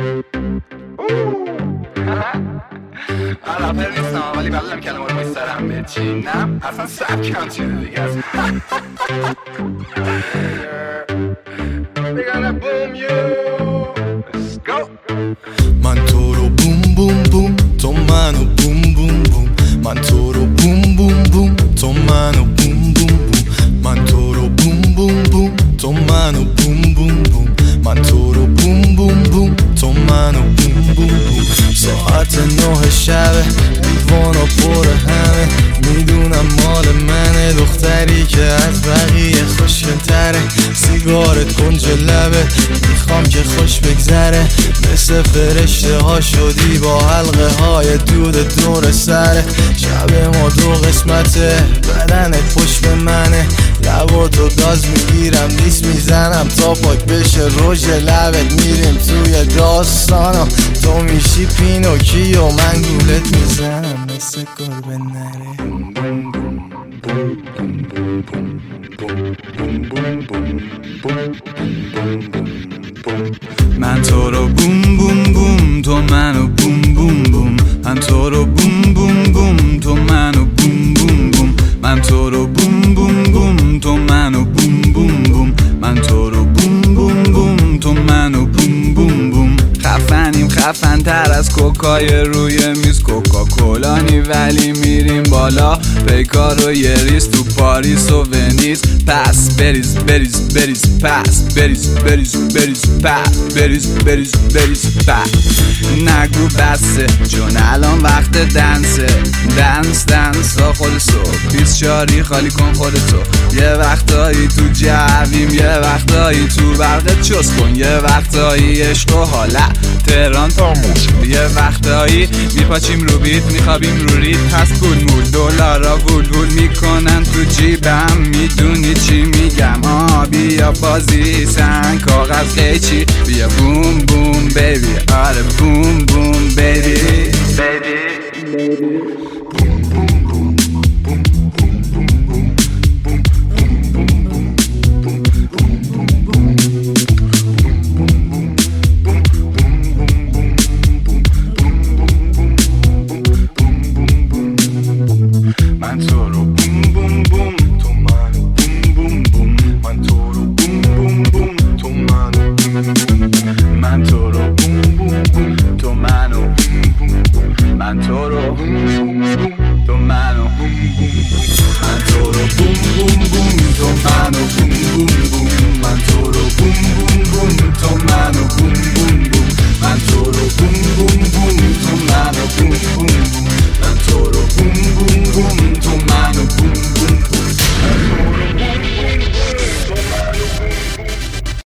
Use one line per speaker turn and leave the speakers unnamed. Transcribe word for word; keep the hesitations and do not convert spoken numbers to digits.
من رپر نیستم ولی بلدم کلمه رو میسترم بچینم اصلا سبکم چیز دیگه است. We're gonna boom you. Let's go.
من تو رو بوم بوم بوم تو منو بوم بوم بوم من تو رو بوم بوم بوم تو منو بوم بوم بوم من تو رو بوم بوم بوم تو منو بوم بوم بوم من تو رو بوم بوم بوم تو منو بوم بوم بوم ساعت نه شبه دیوانا پر همه میدونم مال منه دختری که از بقیه خوشگل‌تره سیگارت کنج لبه میخوام که خوش بگذره مثل فرشته ها شدی با حلقه های دود دور سره شب ما دو قسمته بدنت پشت به منه لباتو گاز میگیرم لیس میزنم تا پاک بشه روژ لبت میریم توی داستانا تو میشی پینوکیو من گولت میزنم مثل گربه نره
من تو رو بوم بوم بوم تو منو بوم بوم بوم من تو رو بوم بوم بوم تو منو بوم بوم بوم من تو رو بوم بوم بوم تو منو بوم بوم بوم من تو رو بوم بوم بوم تو منو بوم بوم بوم خفنیم خفن تر از کوکای روی میز کوکا کولانی ولی میریم بالا پیکار و یه ریز تو پاریس و ونیز پس بریز بریز بریز پس بریز بریز بریز پس بریز بریز بریز پس نگو بسه چون الان وقت دنسه دنس دنس تا خود صبح بیست شاری خالی کن خودتو یه وقتایی تو جویم یه وقتایی تو برقت چس کن یه وقتایی عشق و حالت تهران تا موش یه وقتایی میپاچیم رو بیت میخوابیم رو ریت هست پول مول دلارا وول وول میکنن تو جیبم میدونی چی میگم آه بیا بازی سن کاغذ قیچی بیا بوم بوم بیبی آره بوم بوم بیبی بیبی
من تو رو بوم بوم بوم تو منو بوم بوم بوم من تو رو بوم بوم بوم تو منو من تو رو بوم بوم بوم تو منو من تو رو تو منو من تو رو بوم بوم بوم تو منو